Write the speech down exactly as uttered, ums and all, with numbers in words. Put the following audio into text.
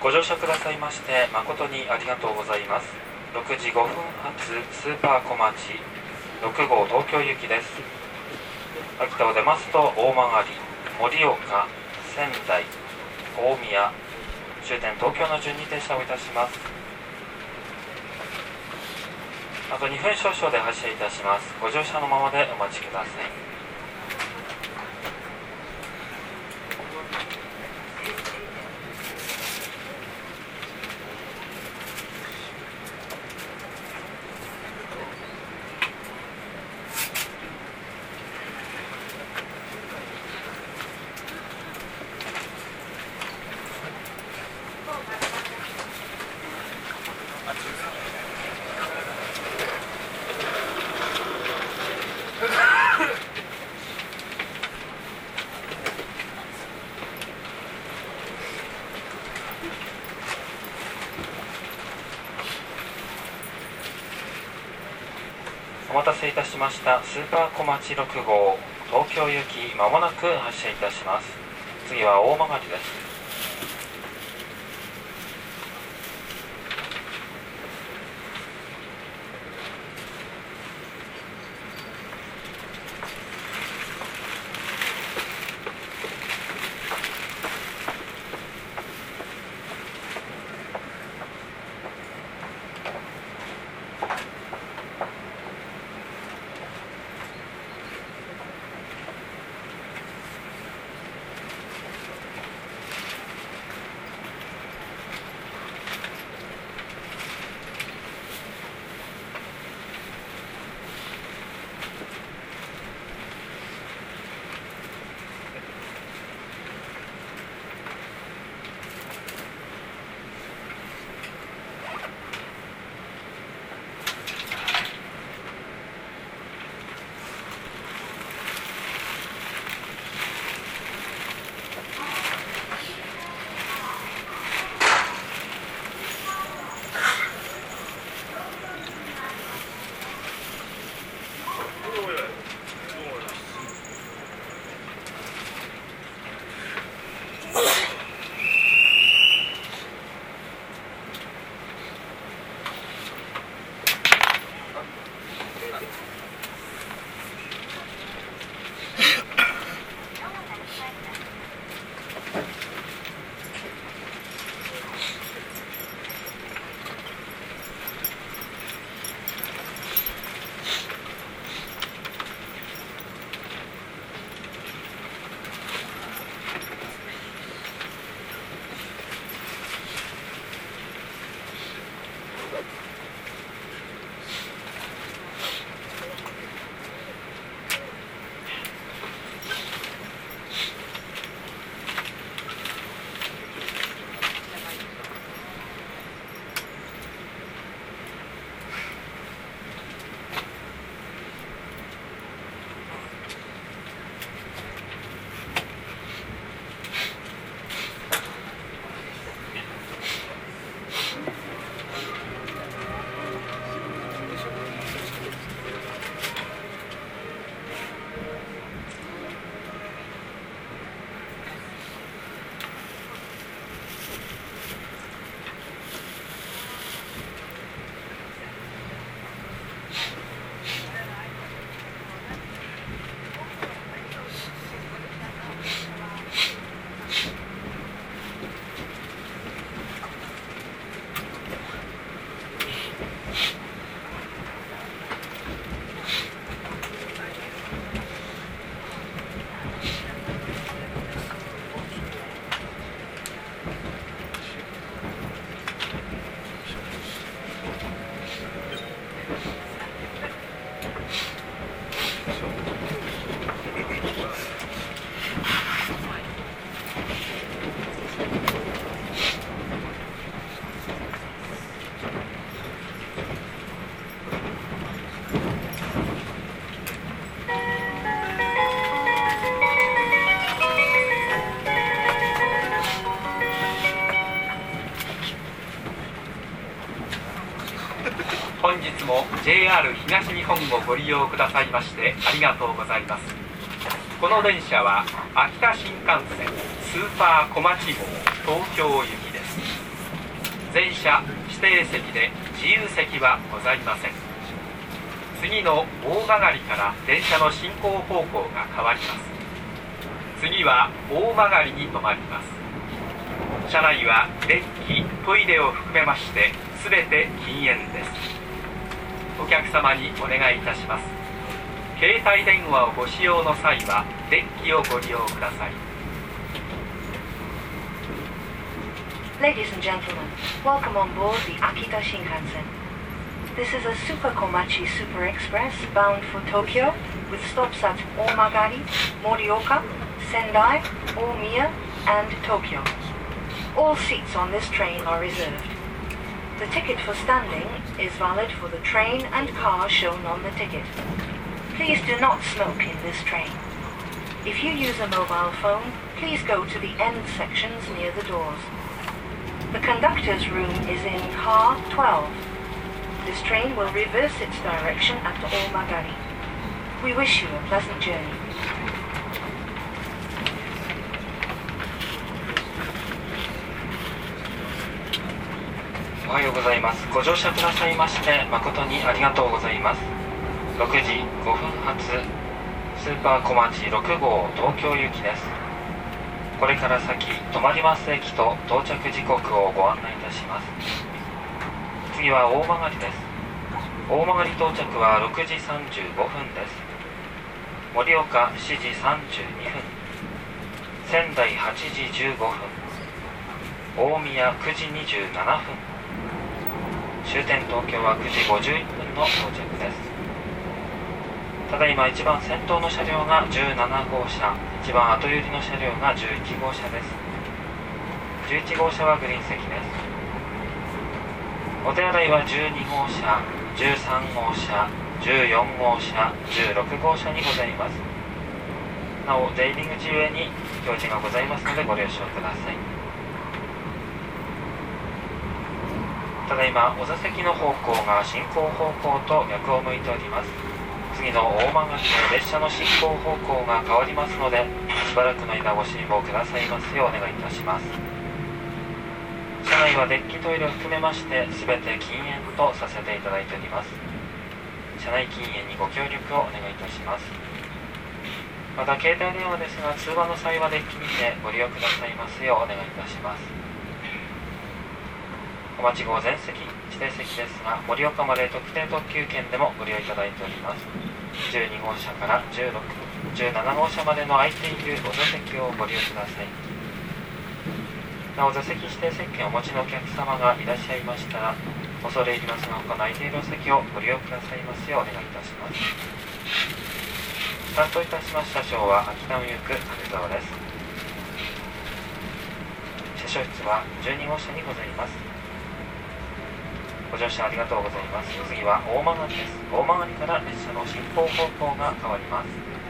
ご乗車くださいまして誠にありがとうございます。ろくじごふん発スーパーこまちろくごう東京行きです。秋田を出ますと大曲、盛岡、仙台、大宮、終点東京の順に停車をいたします。あとにふん少々で発車いたします。ご乗車のままでお待ちください。お待たせいたしました。スーパーこまちろくごう東京行きまもなく発車いたします。次は大曲です。 本日も ジェイアール 東日本をご利用くださいましてありがとうございます。この電車は秋田新幹線スーパーこまち号東京行きです。 全車指定席で自由席はございません。次の大曲から電車の進行方向が変わります。次は大曲に止まります。車内はデッキ、トイレを含めまして全て禁煙です。お客様にお願いいたします。携帯電話をご使用の際はデッキをご利用ください。 Ladies and gentlemen, welcome on board the Akita Shinkansen. This is a Super Komachi Super Express bound for Tokyo with stops at Omagari, Morioka, Sendai, Omiya, and Tokyo. All seats on this train are reserved. The ticket for standing is valid for the train and car shown on the ticket. Please do not smoke in this train. If you use a mobile phone, please go to the end sections near the doors. The conductor's room is in car twelve. This train will reverse its direction at Omagari. We wish you a pleasant journey. おはようございます。ご乗車くださいまして誠にありがとうございます。ろくじごふん発スーパー小町ろく号東京行きです。これから先止まります駅と到着時刻をご案内いたします。次は大曲です。大曲到着はろくじさんじゅうごふんです。盛岡しちじさんじゅうにふん、仙台はちじじゅうごふん、大宮くじにじゅうななふん、終点東京はくじごじゅういっぷんの到着です。ただいま一番先頭の車両がじゅうなな号車、一番後寄りの車両がじゅういち号車です。じゅういち号車はグリーン席です。お手洗いはじゅうに号車、じゅうさん号車、じゅうよん号車、じゅうろく号車にございます。なお出入り口上に表示がございますのでご了承ください。ただいまお座席の方向が進行方向と逆を向いております。次の大曲で列車の進行方向が変わりますので、しばらくの間ご辛抱くださいますようお願いいたします。車内はデッキトイレを含めまして全て禁煙とさせていただいております。車内禁煙にご協力をお願いいたします。また携帯電話ですが通話の際はデッキにてご利用くださいますようお願いいたします。お待ち号全席指定席ですが、盛岡まで特定特急券でもご利用いただいております。じゅうに号車からじゅうろく、じゅうなな号車までの空いているお座席をご利用ください。なお座席指定席券をお持ちのお客様がいらっしゃいましたら、恐れ入りますが他の空いているお席をご利用くださいますようお願いいたします。担当いたします車掌は秋田を行く竹澤です。車掌室はじゅうに号車にございます。ご乗車ありがとうございます。次は大曲です。大曲から列車の進行方向が変わります。